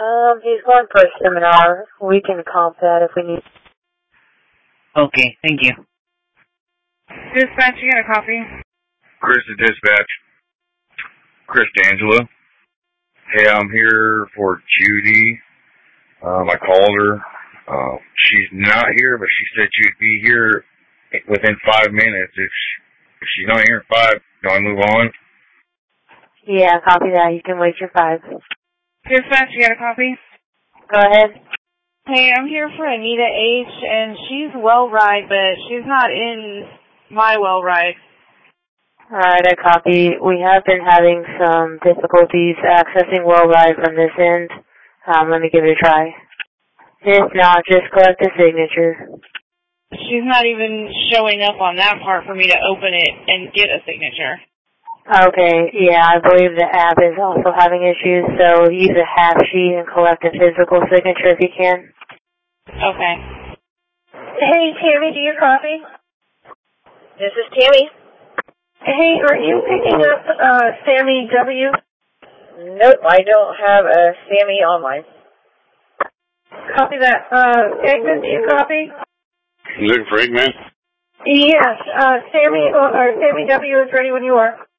He's going for a seminar. We can comp that if we need. Okay, thank you. Dispatch, you got a copy? Chris to dispatch. Chris D'Angelo. Hey, I'm here for Judy. I called her. She's not here, but she said she'd be here within 5 minutes. If she's not here in 5, can I move on? Yeah, copy that. You can wait your 5. Dispatch, you got a copy? Go ahead. Hey, I'm here for Anita H., and she's well-ride, but she's not in my well-ride. Alright, I copy. We have been having some difficulties accessing WellRide from this end. Let me give it a try. If not, just collect the signature. She's not even showing up on that part for me to open it and get a signature. Okay, yeah, I believe the app is also having issues, so use a half sheet and collect a physical signature if you can. Okay. Hey, Tammy, do you copy? This is Tammy. Hey, are you picking up Sammy W? Nope, I don't have a Sammy online. Copy that. Eggman, do you copy? You looking for Eggman? Yes, Sammy W is ready when you are.